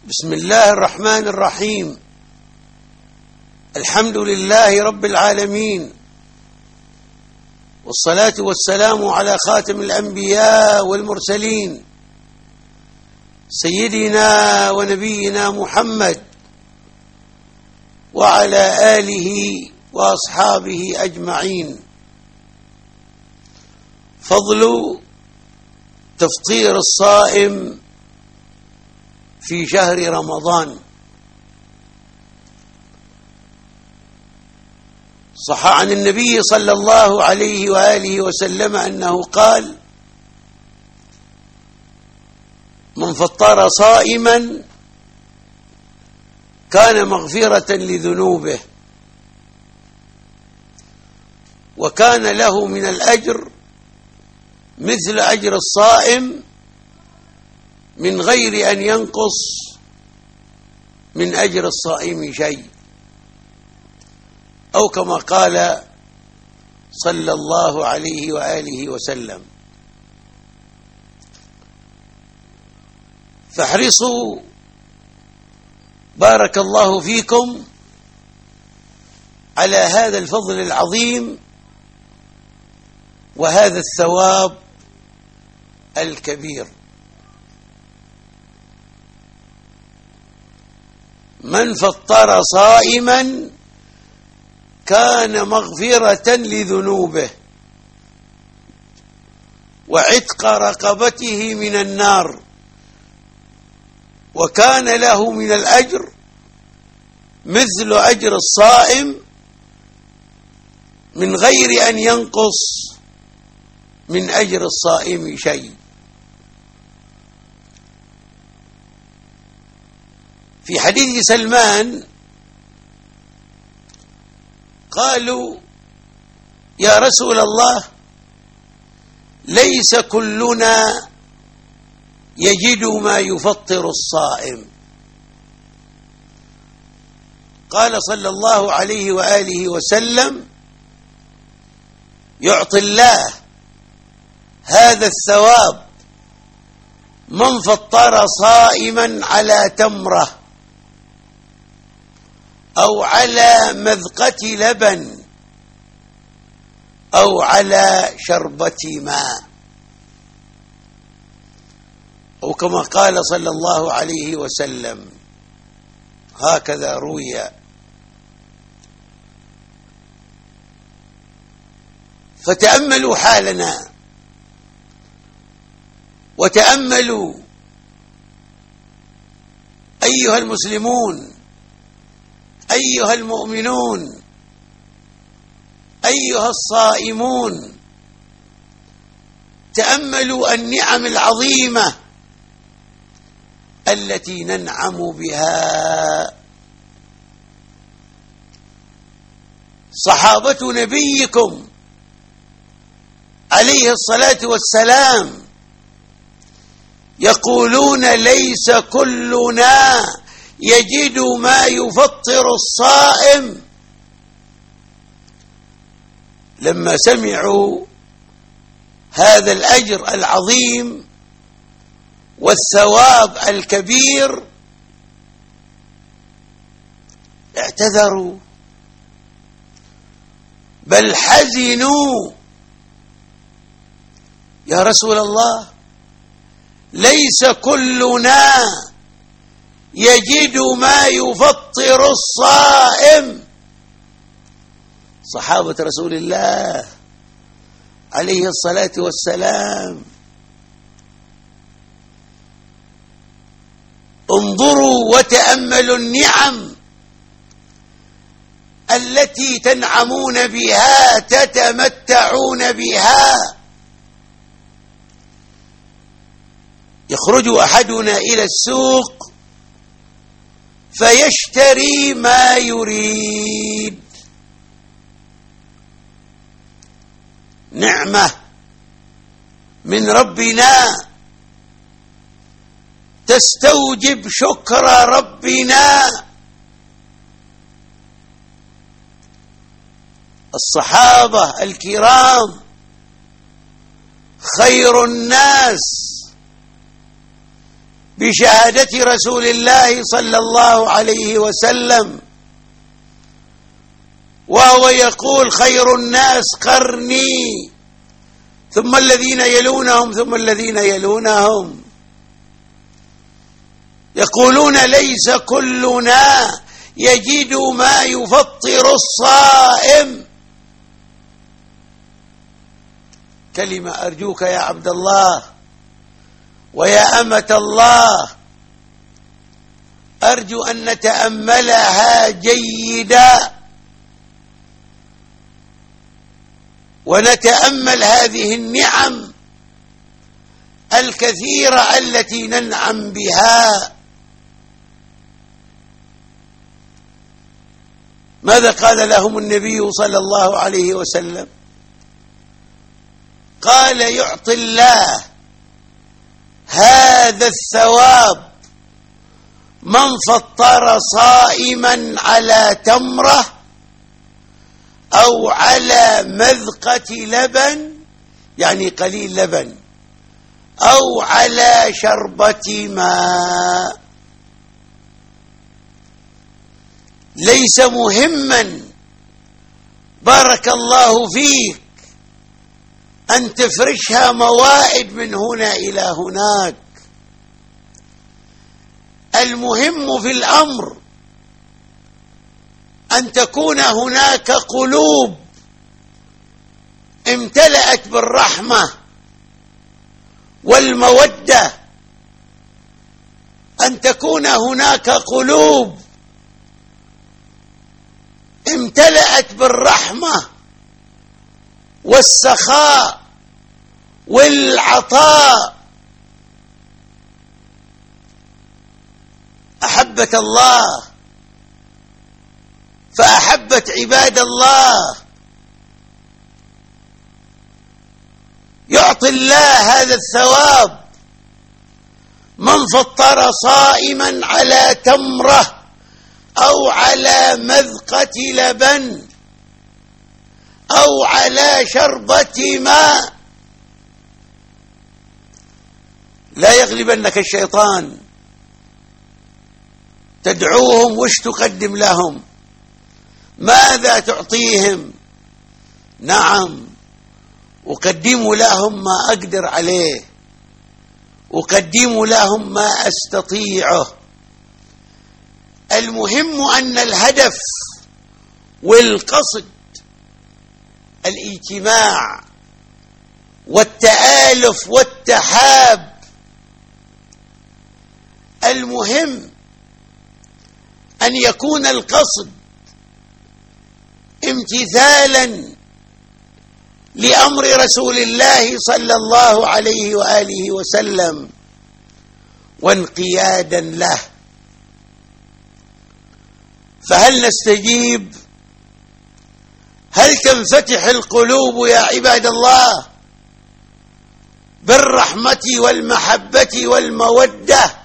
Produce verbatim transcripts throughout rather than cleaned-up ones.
بسم الله الرحمن الرحيم. الحمد لله رب العالمين، والصلاة والسلام على خاتم الأنبياء والمرسلين سيدنا ونبينا محمد وعلى آله وأصحابه أجمعين. فضل تفطير الصائم في شهر رمضان. صح عن النبي صلى الله عليه وآله وسلم أنه قال: من فطر صائما كان مغفرة لذنوبه، وكان له من الأجر مثل أجر الصائم من غير أن ينقص من أجر الصائم شيء، أو كما قال صلى الله عليه وآله وسلم. فاحرصوا بارك الله فيكم على هذا الفضل العظيم وهذا الثواب الكبير. من فطر صائما كان مغفرة لذنوبه وعتق رقبته من النار، وكان له من الأجر مثل أجر الصائم من غير أن ينقص من أجر الصائم شيء. في حديث سلمان قالوا: يا رسول الله، ليس كلنا يجد ما يفطر الصائم. قال صلى الله عليه وآله وسلم: يعطي الله هذا الثواب من فطر صائما على تمرة أو على مذقة لبن أو على شربة ماء، أو كما قال صلى الله عليه وسلم. هكذا روي. فتأملوا حالنا، وتأملوا أيها المسلمون، أيها المؤمنون، أيها الصائمون، تأملوا النعم العظيمة التي ننعم بها. صحابة نبيكم عليه الصلاة والسلام يقولون: ليس كلنا يجد ما يفطر الصائم. لما سمعوا هذا الأجر العظيم والثواب الكبير اعتذروا، بل حزنوا: يا رسول الله، ليس كلنا يجد ما يفطر الصائم. صحابة رسول الله عليه الصلاة والسلام، انظروا وتأملوا النعم التي تنعمون بها، تتمتعون بها. يخرج أحدنا إلى السوق فيشتري ما يريد، نعمة من ربنا تستوجب شكر ربنا. الصحابة الكرام خير الناس بشهادة رسول الله صلى الله عليه وسلم، وهو يقول: خير الناس قرني ثم الذين يلونهم ثم الذين يلونهم. يقولون: ليس كلنا يجد ما يفطر الصائم. كلمة أرجوك يا عبد الله ويا أمة الله، أرجو أن نتأملها جيدا ونتأمل هذه النعم الكثيرة التي ننعم بها. ماذا قال لهم النبي صلى الله عليه وسلم؟ قال: يعطي الله هذا الثواب من فطر صائما على تمرة أو على مذقة لبن، يعني قليل لبن، أو على شربة ماء. ليس مهما بارك الله فيك أن تفرشها موائد من هنا إلى هناك. المهم في الأمر أن تكون هناك قلوب امتلأت بالرحمة والمودة، أن تكون هناك قلوب امتلأت بالرحمة والسخاء والعطاء. أحبت الله فأحبت عباد الله. يعطي الله هذا الثواب من فطر صائما على تمرة أو على مذقة لبن أو على شربة ماء. لا يغلبنك الشيطان، تدعوهم وش تقدم لهم؟ ماذا تعطيهم؟ نعم، أقدم لهم ما أقدر عليه، أقدم لهم ما أستطيعه. المهم أن الهدف والقصد الاجتماع والتآلف والتحاب. المهم أن يكون القصد امتثالا لأمر رسول الله صلى الله عليه وآله وسلم وانقيادا له. فهل نستجيب؟ هل تنفتح القلوب يا عباد الله بالرحمة والمحبة والمودة؟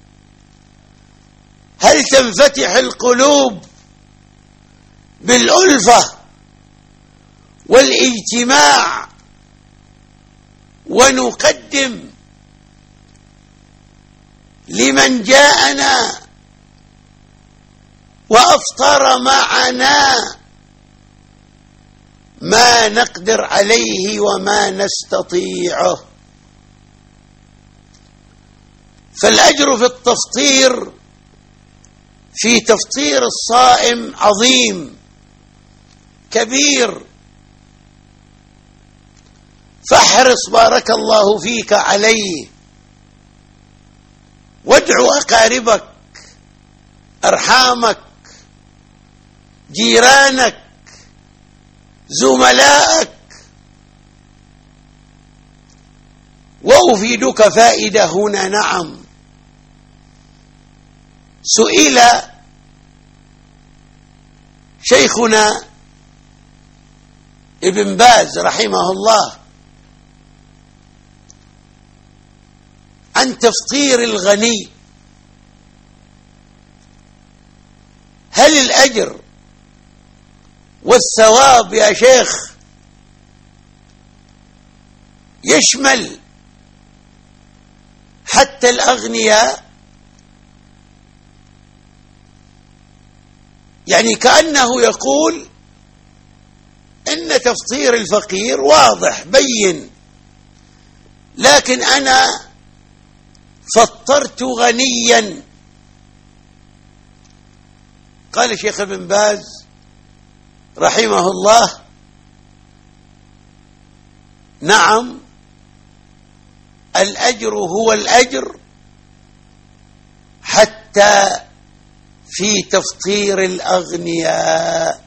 هل تنفتح القلوب بالألفة والاجتماع ونقدم لمن جاءنا وأفطر معنا ما نقدر عليه وما نستطيعه؟ فالأجر في التفطير في تفطير الصائم عظيم كبير. فاحرص بارك الله فيك عليه، وادعو أقاربك، أرحامك، جيرانك، زملائك. وأفيدك فائدة هنا. نعم، سئل شيخنا ابن باز رحمه الله عن تفطير الغني: هل الأجر والثواب يا شيخ يشمل حتى الأغنياء؟ يعني كأنه يقول إن تفطير الفقير واضح بين، لكن أنا فطرت غنيا. قال الشيخ ابن باز رحمه الله: نعم، الأجر هو الأجر حتى في تفطير الأغنياء.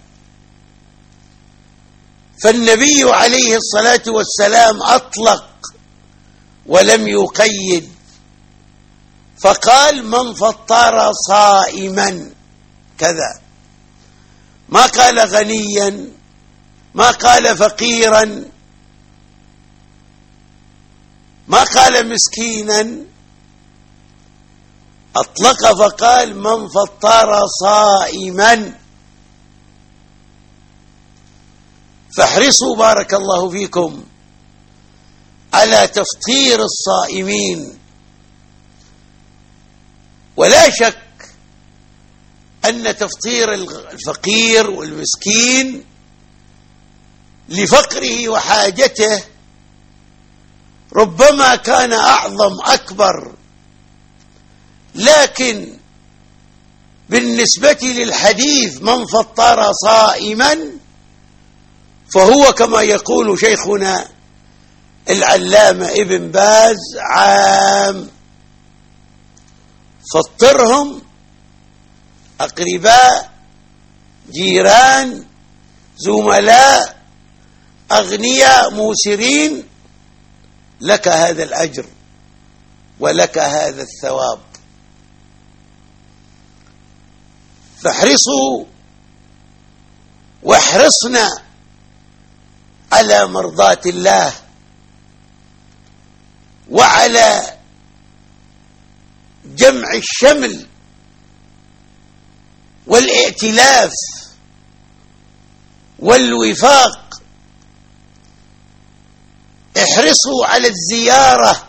فالنبي عليه الصلاة والسلام أطلق ولم يقيد، فقال: من فطر صائما كذا، ما قال غنيا، ما قال فقيرا، ما قال مسكينا، أطلق فقال: من فطر صائما. فاحرصوا بارك الله فيكم على تفطير الصائمين. ولا شك أن تفطير الفقير والمسكين لفقره وحاجته ربما كان أعظم أكبر، لكن بالنسبة للحديث من فطر صائما فهو كما يقول شيخنا العلامة ابن باز عام. فطرهم أقرباء، جيران، زملاء، أغنياء، موسرين، لك هذا الأجر ولك هذا الثواب. فاحرصوا واحرصنا على مرضاة الله وعلى جمع الشمل والائتلاف والوفاق. احرصوا على الزيارة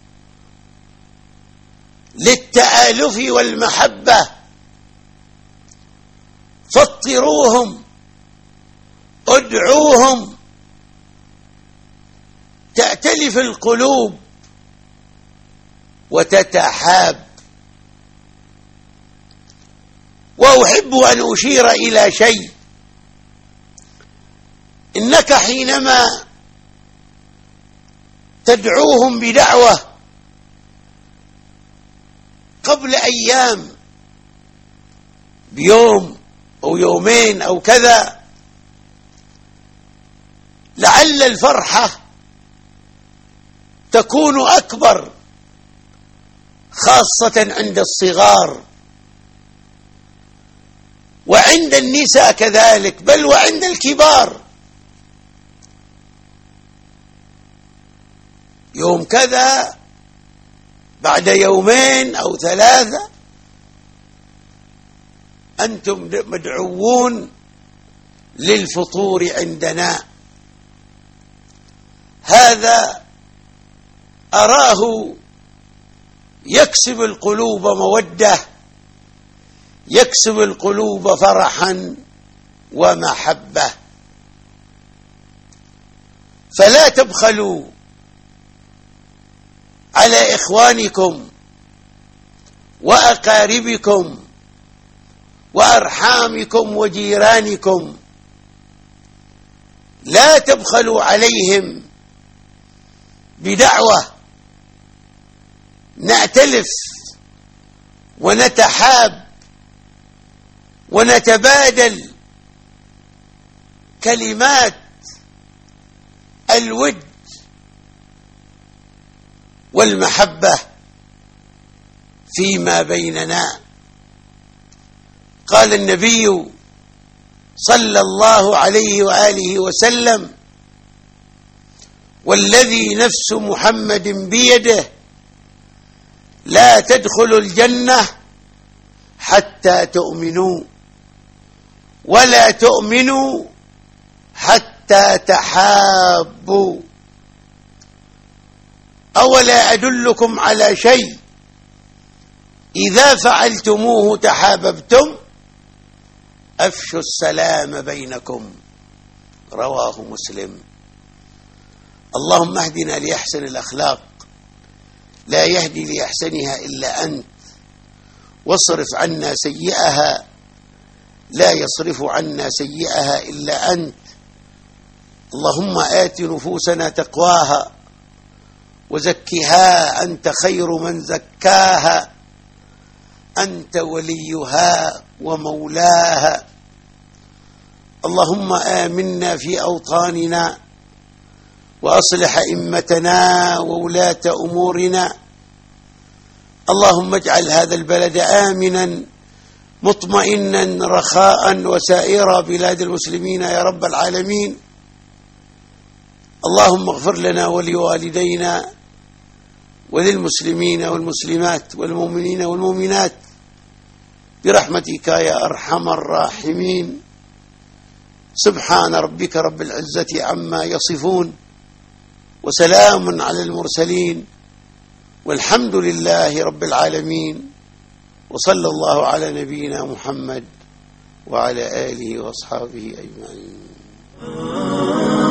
للتآلف والمحبة، فطروهم، ادعوهم، تأتلف القلوب وتتحاب. وأحب أن أشير إلى شيء: إنك حينما تدعوهم بدعوة قبل أيام، بيوم أو يومين أو كذا، لعل الفرحة تكون أكبر، خاصة عند الصغار وعند النساء كذلك، بل وعند الكبار. يوم كذا بعد يومين أو ثلاثة أنتم مدعوون للفطور عندنا. هذا أراه يكسب القلوب مودة، يكسب القلوب فرحا ومحبة. فلا تبخلوا على إخوانكم وأقاربكم وأرحامكم وجيرانكم، لا تبخلوا عليهم بدعوة نأتلف ونتحاب ونتبادل كلمات الود والمحبة فيما بيننا. قال النبي صلى الله عليه وآله وسلم: والذي نفس محمد بيده لا تدخلوا الجنة حتى تؤمنوا، ولا تؤمنوا حتى تحابوا. أولا أدلكم على شيء إذا فعلتموه تحاببتم؟ أفشوا السلام بينكم، رواه مسلم. اللهم اهدنا لأحسن الأخلاق، لا يهدي لأحسنها إلا أنت، واصرف عنا سيئها، لا يصرف عنا سيئها إلا أنت. اللهم آت نفوسنا تقواها وزكها، أنت خير من زكاها، أنت وليها ومولاها. اللهم آمنا في أوطاننا، وأصلح أئمتنا وولاة أمورنا. اللهم اجعل هذا البلد آمنا مطمئنا رخاء وسائر بلاد المسلمين يا رب العالمين. اللهم اغفر لنا ولوالدينا وللمسلمين والمسلمات والمؤمنين والمؤمنات برحمتك يا أرحم الراحمين. سبحان ربك رب العزة عما يصفون، وسلام على المرسلين، والحمد لله رب العالمين، وصلى الله على نبينا محمد وعلى آله وأصحابه أجمعين.